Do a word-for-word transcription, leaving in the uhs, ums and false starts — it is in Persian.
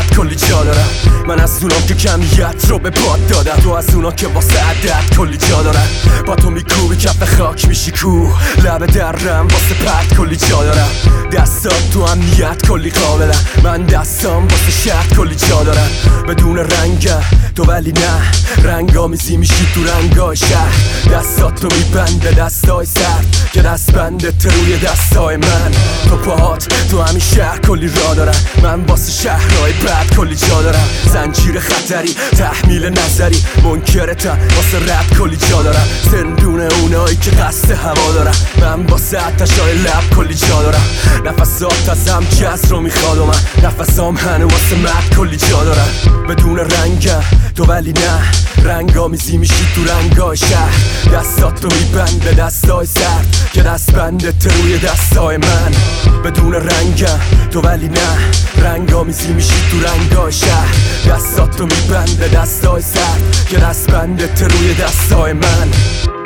بعد کلی جا دارم. من از اونام که کمیت رو به باد دادم، تو از اونا که واسه عدد کلی جا دارم. با تو میکوبی کف خاک میشی کوه، لبه درم واسه پرد کلی جا دارم. دستات تو امنیت کلی قابلم، من دستام واسه شرط کلی جا دارم. بدون رنگم تو ولی نه، رنگامیزی میشی تو رنگای شهر. دستات تو میبنده دستای سرد که دست بنده روی دستای من. تو پاهات تو همین شهر کلی را دارن، من واسه شهرهای بعد کلی جا دارم. زنجیر خطری تحمیل نظری منکرتم، واسه رد کلی جا دارم. زندون اونایی که قصد هوا دارم، من واسه آتشای لب کلی جا دارم. نفسات ازم جز رو میخواد و من نفسام هنو واسه مرد کلی جا دارم. بدون رنگم تو ولی نه، رنگامیزی میشی تو رنگای شهر. دستات تو میبنده دستای سرد که دست بنده روی دستای من. بدون رنگم تو ولی نه، رنگامیزی میشی تو رنگای شهر. دستات تو میبنده دستای سرد که دست بنده روی دستای من.